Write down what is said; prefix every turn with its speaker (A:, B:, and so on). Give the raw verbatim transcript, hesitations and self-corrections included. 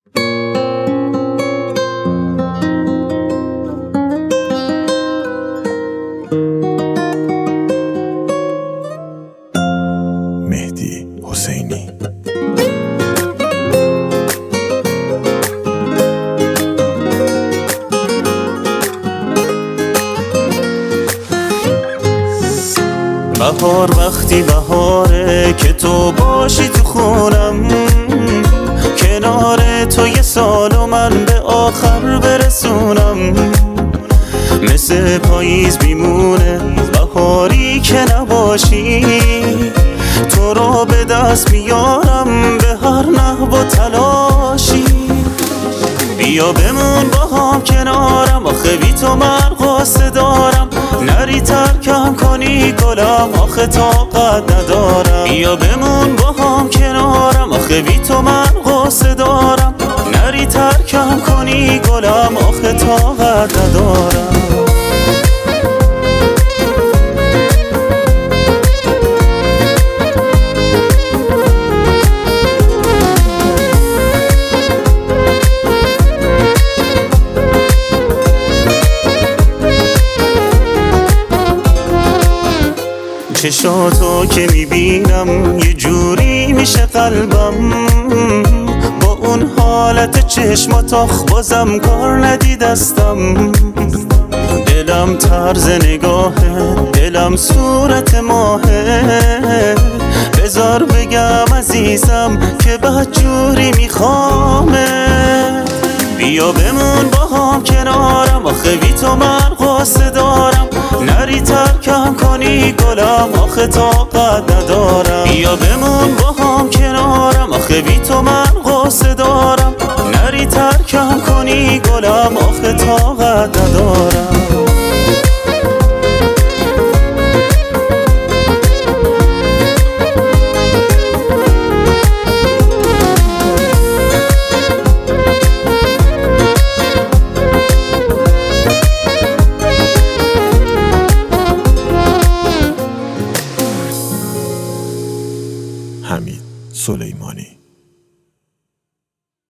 A: مهدی حسینی. بهار وقتی بهاره که تو باشی تو خونم، کنار تو یه سال و من به آخر برسونم. مثل پاییز میمونه بهاری که نباشی، تو رو به دست میارم به هر نحو و تلاشی. بیا بمون با هم کنارم، آخه بی تو من قصه دارم. نری ترکم کنی گلم، آخه طاقت ندارم. بیا بمون با هم کنارم، آخه بی تو من قصه دارم. نری ترکم کنی گلم، آخه طاقت ندارم. چشاتو که میبینم یه جوری میشه قلبم، با اون حالت چشمات آخ بازم کار ندیدستم. دلم طرز نگاهه، دلم صورت ماهه. بذار بگم عزیزم که بدجوری میخوامه. بیا بمون با هم کنارم، آخه بی تو من قصه دارم. نری ترکم کنی گلم، آخه طاقت ندارم. بیا بمون با هم کنارم، آخه بی تو من قصه دارم. نری ترکم کنی گلم، آخه طاقت ندارم. حمید سلیمانی.